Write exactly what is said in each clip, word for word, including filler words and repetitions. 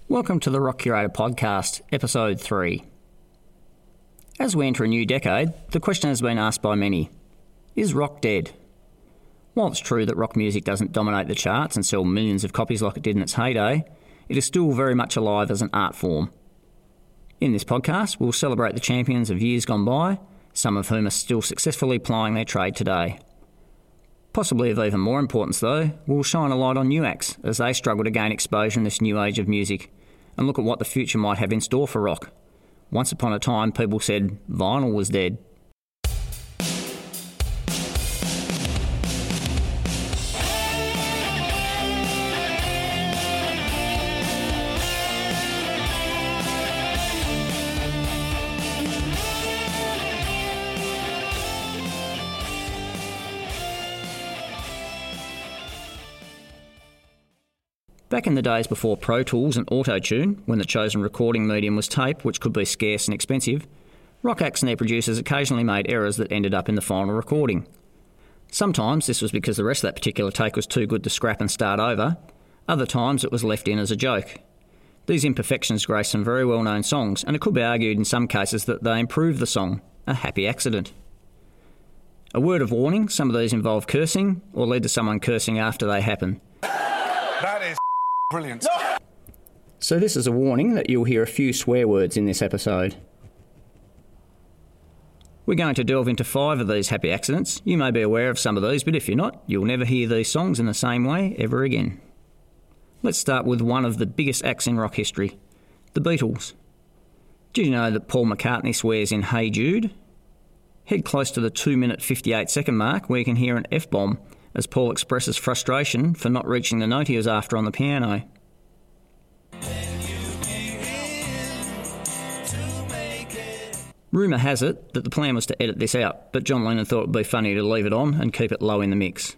Welcome to the Rock Curator Podcast, Episode three. As we enter a new decade, the question has been asked by many, is rock dead? While it's true that rock music doesn't dominate the charts and sell millions of copies like it did in its heyday, it is still very much alive as an art form. In this podcast, we'll celebrate the champions of years gone by, some of whom are still successfully plying their trade today. Possibly of even more importance though, we'll shine a light on new acts as they struggle to gain exposure in this new age of music, and look at what the future might have in store for rock. Once upon a time, people said vinyl was dead. Back in the days before Pro Tools and Auto-Tune, when the chosen recording medium was tape, which could be scarce and expensive, rock acts and their producers occasionally made errors that ended up in the final recording. Sometimes this was because the rest of that particular take was too good to scrap and start over. Other times it was left in as a joke. These imperfections grace some very well-known songs, and it could be argued in some cases that they improve the song, a happy accident. A word of warning, some of these involve cursing, or lead to someone cursing after they happen. That is brilliant. So this is a warning that you'll hear a few swear words in this episode. We're going to delve into five of these happy accidents. You may be aware of some of these, but if you're not, you'll never hear these songs in the same way ever again. Let's start with one of the biggest acts in rock history, the Beatles. Did you know that Paul McCartney swears in Hey Jude? Head close to the two minute fifty-eight second mark where you can hear an F-bomb as Paul expresses frustration for not reaching the note he was after on the piano. Rumour has it that the plan was to edit this out, but John Lennon thought it would be funny to leave it on and keep it low in the mix.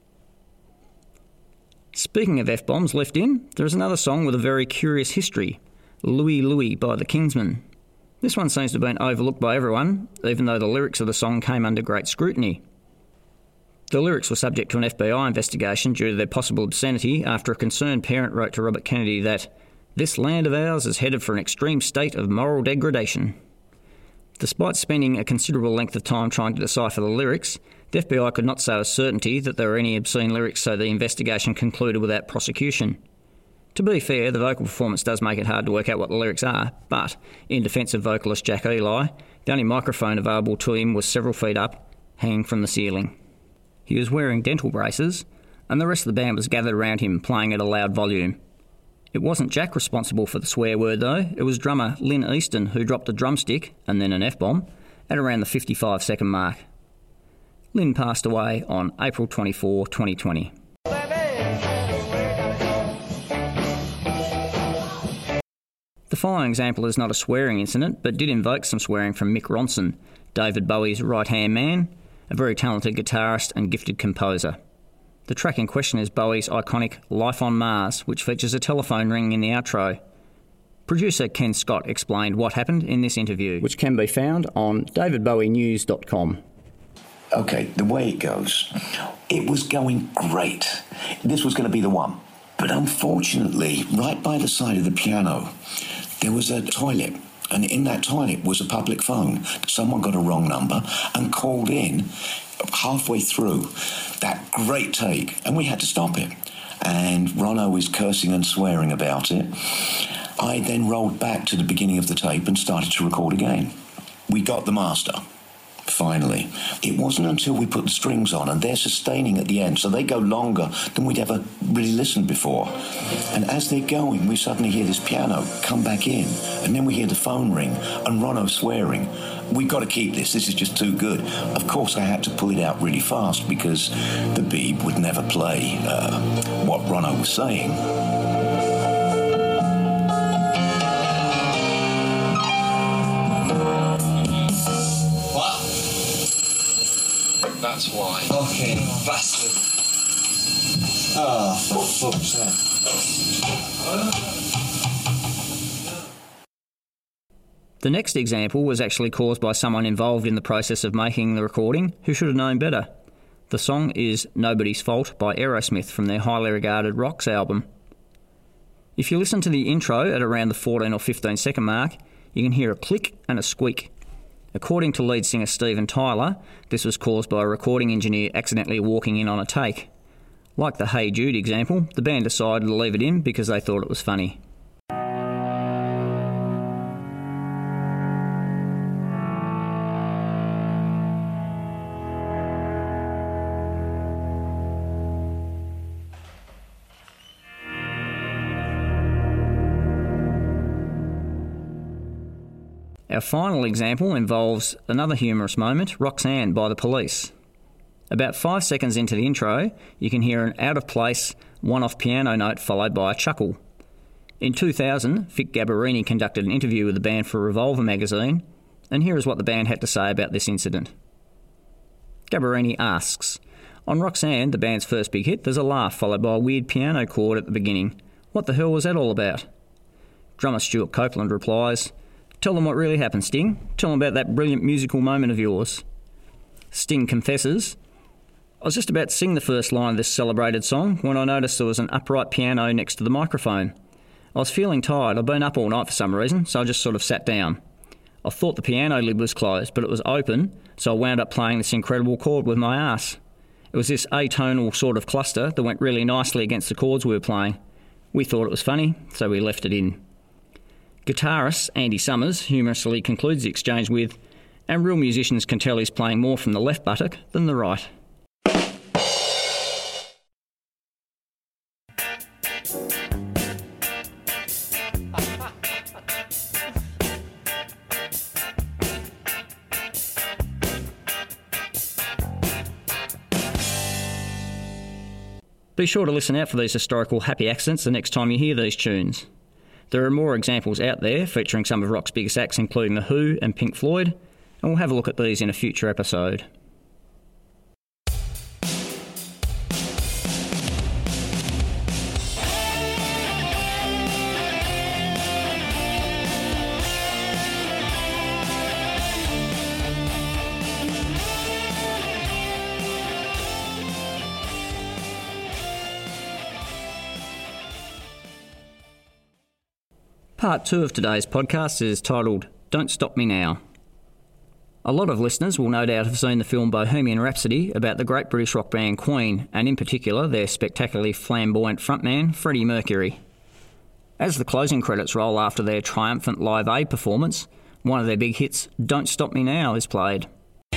Speaking of F-bombs left in, there is another song with a very curious history, Louie Louie by the Kingsmen. This one seems to have been overlooked by everyone, even though the lyrics of the song came under great scrutiny. The lyrics were subject to an F B I investigation due to their possible obscenity after a concerned parent wrote to Robert Kennedy that this land of ours is headed for an extreme state of moral degradation. Despite spending a considerable length of time trying to decipher the lyrics, the F B I could not say with certainty that there were any obscene lyrics, so the investigation concluded without prosecution. To be fair, the vocal performance does make it hard to work out what the lyrics are, but in defence of vocalist Jack Ely, the only microphone available to him was several feet up, hanging from the ceiling. He was wearing dental braces, and the rest of the band was gathered around him playing at a loud volume. It wasn't Jack responsible for the swear word though, it was drummer Lynn Easton who dropped a drumstick, and then an F-bomb, at around the fifty-five second mark. Lynn passed away on April twenty-fourth, twenty twenty. The following example is not a swearing incident, but did invoke some swearing from Mick Ronson, David Bowie's right-hand man, a very talented guitarist and gifted composer. The track in question is Bowie's iconic Life on Mars, which features a telephone ringing in the outro. Producer Ken Scott explained what happened in this interview, which can be found on david bowie news dot com. Okay, the way it goes, it was going great. This was going to be the one. But unfortunately, right by the side of the piano, there was a toilet. And in that toilet was a public phone. Someone got a wrong number and called in halfway through that great take, and we had to stop it. And Ronno was cursing and swearing about it. I then rolled back to the beginning of the tape and started to record again. We got the master, finally. It wasn't until we put the strings on, and they're sustaining at the end, so they go longer than we'd ever really listened before. And as they're going, we suddenly hear this piano come back in, and then we hear the phone ring and Ronno swearing. We've got to keep this, this is just too good. Of course, I had to pull it out really fast because the Beeb would never play uh, what Ronno was saying. That's why. Fucking bastard. Oh, for fuck's sake. The next example was actually caused by someone involved in the process of making the recording who should have known better. The song is Nobody's Fault by Aerosmith from their highly regarded Rocks album. If you listen to the intro at around the fourteen or fifteen second mark, you can hear a click and a squeak. According to lead singer Steven Tyler, this was caused by a recording engineer accidentally walking in on a take. Like the Hey Jude example, the band decided to leave it in because they thought it was funny. Our final example involves another humorous moment, Roxanne by The Police. About five seconds into the intro, you can hear an out-of-place, one-off piano note followed by a chuckle. In two thousand, Vic Gabberini conducted an interview with the band for Revolver magazine, and here is what the band had to say about this incident. Gabberini asks, "On Roxanne, the band's first big hit, there's a laugh followed by a weird piano chord at the beginning. What the hell was that all about?" Drummer Stuart Copeland replies, "Tell them what really happened, Sting. Tell them about that brilliant musical moment of yours." Sting confesses, "I was just about to sing the first line of this celebrated song when I noticed there was an upright piano next to the microphone. I was feeling tired. I'd been up all night for some reason, so I just sort of sat down. I thought the piano lid was closed, but it was open, so I wound up playing this incredible chord with my ass. It was this atonal sort of cluster that went really nicely against the chords we were playing. We thought it was funny, so we left it in." Guitarist Andy Summers humorously concludes the exchange with, "And real musicians can tell he's playing more from the left buttock than the right." Be sure to listen out for these historical happy accents the next time you hear these tunes. There are more examples out there featuring some of rock's biggest acts, including The Who and Pink Floyd, and we'll have a look at these in a future episode. Part two of today's podcast is titled Don't Stop Me Now. A lot of listeners will no doubt have seen the film Bohemian Rhapsody about the great British rock band Queen, and in particular their spectacularly flamboyant frontman Freddie Mercury. As the closing credits roll after their triumphant Live Aid performance, one of their big hits, Don't Stop Me Now, is played.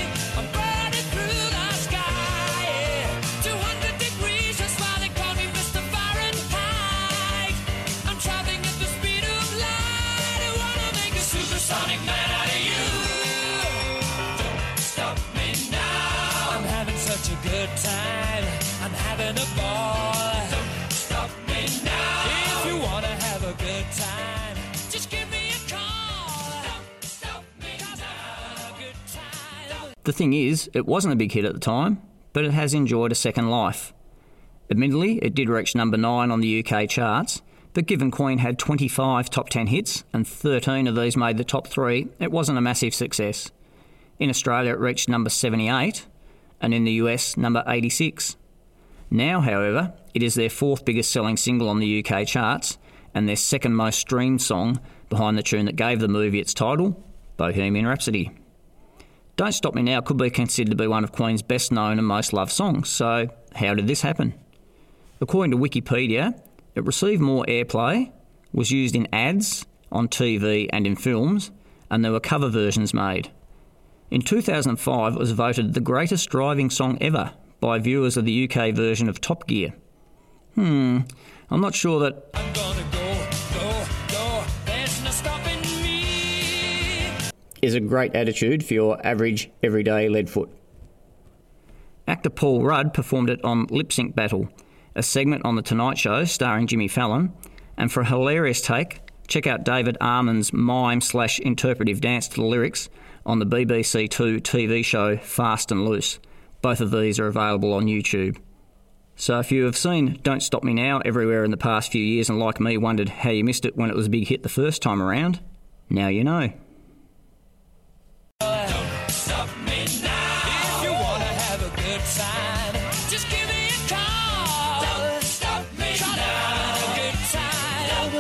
Good time, I'm having a ball. Don't stop me now. If you wanna have a good time, just give me a call. Don't stop me now. Good time. The thing is, it wasn't a big hit at the time, but it has enjoyed a second life. Admittedly, it did reach number nine on the U K charts, but given Queen had twenty-five top ten hits and thirteen of these made the top three, it wasn't a massive success. In Australia, it reached number seventy-eight, and in the U S, number eighty-six. Now, however, it is their fourth biggest selling single on the U K charts and their second most streamed song behind the tune that gave the movie its title, Bohemian Rhapsody. Don't Stop Me Now could be considered to be one of Queen's best known and most loved songs, so how did this happen? According to Wikipedia, it received more airplay, was used in ads, on T V and in films, and there were cover versions made. In two thousand five, it was voted the greatest driving song ever by viewers of the U K version of Top Gear. Hmm, I'm not sure that... I'm gonna go, go, go, there's no stopping me. ...is a great attitude for your average, everyday leadfoot. Actor Paul Rudd performed it on Lip Sync Battle, a segment on The Tonight Show starring Jimmy Fallon, and for a hilarious take, check out David Arman's mime slash interpretive dance to the lyrics on the B B C Two T V show Fast and Loose. Both of these are available on YouTube. So if you have seen Don't Stop Me Now everywhere in the past few years and like me wondered how you missed it when it was a big hit the first time around, now you know. Don't stop me now. If you wanna have a good time, just give me a call. Don't stop me now. A good time.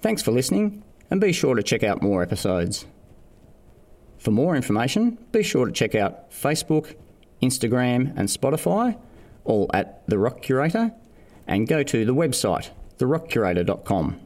Thanks for listening, and be sure to check out more episodes. For more information, be sure to check out Facebook, Instagram and Spotify, all at The Rock Curator, and go to the website, the rock curator dot com.